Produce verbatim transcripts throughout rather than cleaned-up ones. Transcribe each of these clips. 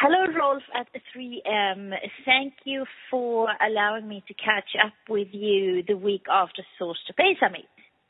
Hello, Rolf at three M. Thank you for allowing me to catch up with you the week after Source to Pay Summit.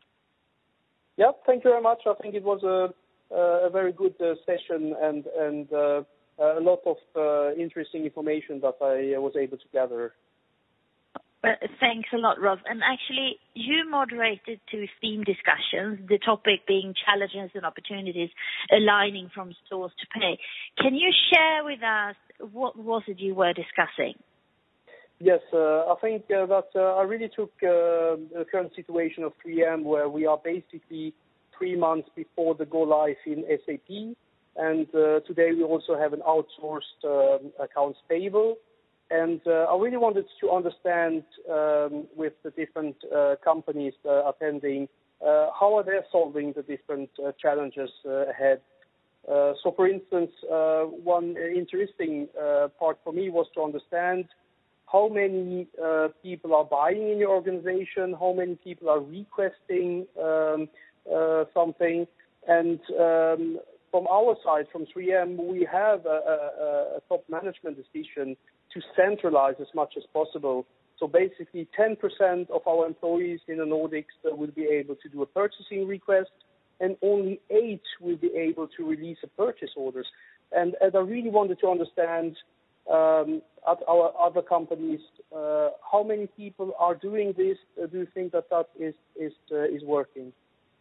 Yeah, thank you very much. I think it was a, a very good uh, session and, and uh, a lot of uh, interesting information that I was able to gather. Well, thanks a lot, Rolf. And actually, you moderated two theme discussions, the topic being challenges and opportunities aligning from Source to Pay. Can you share with us what was it you were discussing? Yes, uh, I think uh, that uh, I really took uh, the current situation of three M, where we are basically three months before the go live in S A P, and uh, today we also have an outsourced uh, accounts payable. And uh, I really wanted to understand um, with the different uh, companies uh, attending, uh, how are they solving the different uh, challenges uh, ahead. Uh, so, for instance, uh, one interesting uh, part for me was to understand how many uh, people are buying in your organization, how many people are requesting um, uh, something. And um, from our side, from three M, we have a, a, a top management decision to centralize as much as possible. So basically ten percent of our employees in the Nordics uh, will be able to do a purchasing request, and only eight will be able to release a purchase orders. And, and I really wanted to understand um, at our other companies, uh, how many people are doing this? Uh, do you think that that is, is, uh, is working?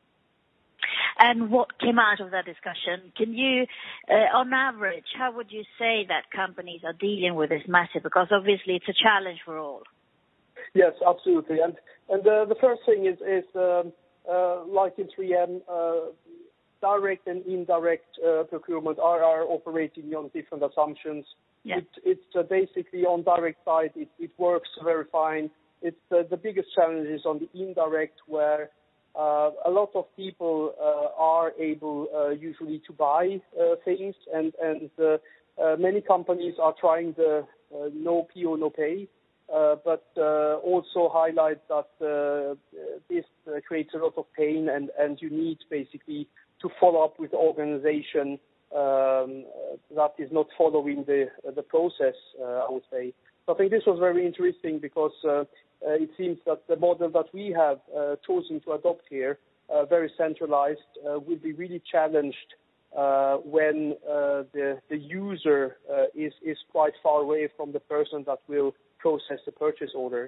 And what came out of that discussion? Can you, uh, on average, how would you say that companies are dealing with this matter? Because obviously it's a challenge for all. Yes, absolutely. And and uh, the first thing is, is um, uh, like in three M, uh, direct and indirect uh, procurement are, are operating on different assumptions. Yeah. It, it's uh, basically on direct side, it, it works very fine. It's uh, the biggest challenge is on the indirect, where Uh, a lot of people uh, are able uh, usually to buy uh, things, and, and uh, uh, many companies are trying the uh, no P O, no pay, uh, but uh, also highlight that uh, this uh, creates a lot of pain, and, and you need basically to follow up with the organization um, that is not following the, the process, uh, I would say. So I think this was very interesting because uh, Uh, it seems that the model that we have uh, chosen to adopt here, uh, very centralized, uh, will be really challenged uh, when uh, the, the user uh, is, is quite far away from the person that will process the purchase order.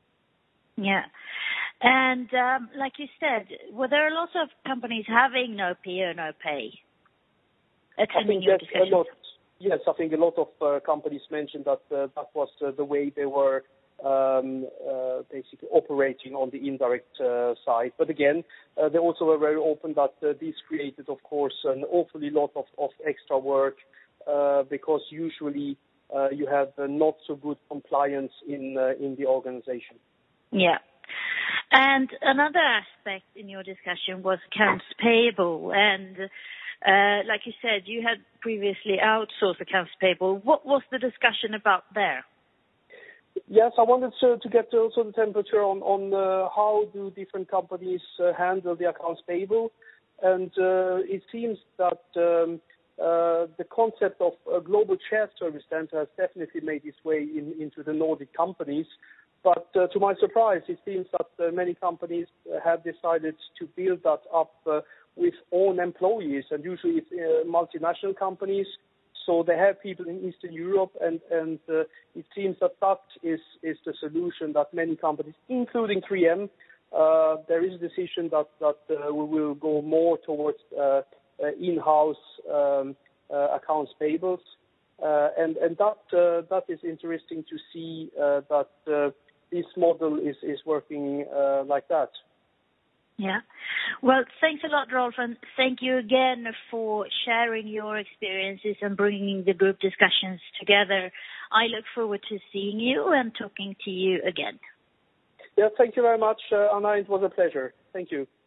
Yeah. And um, like you said, were there a lot of companies having no P O, no pay? Attending your discussion? A lot, yes, I think a lot of uh, companies mentioned that uh, that was uh, the way they were Um, uh, basically operating on the indirect uh, side. But again, uh, they also were very open that uh, this created, of course, an awfully lot of, of extra work uh, because usually uh, you have uh, not so good compliance in uh, in the organization. Yeah. And another aspect in your discussion was accounts payable. And uh, like you said, you had previously outsourced accounts payable. What was the discussion about there? Yes, I wanted to, to get also the temperature on, on uh, how do different companies uh, handle the accounts payable. And uh, it seems that um, uh, the concept of a global shared service center has definitely made its way in, into the Nordic companies. But uh, to my surprise, it seems that uh, many companies have decided to build that up uh, with own employees, and usually it's uh, multinational companies. So they have people in Eastern Europe, and, and uh, it seems that that is, is the solution that many companies, including three M, uh, there is a decision that, that uh, we will go more towards uh, uh, in-house um, uh, accounts payables. Uh, and and that, uh, that is interesting to see uh, that uh, this model is, is working uh, like that. Yeah. Well, thanks a lot, Rolf, and thank you again for sharing your experiences and bringing the group discussions together. I look forward to seeing you and talking to you again. Yeah, thank you very much, uh, Anna. It was a pleasure. Thank you.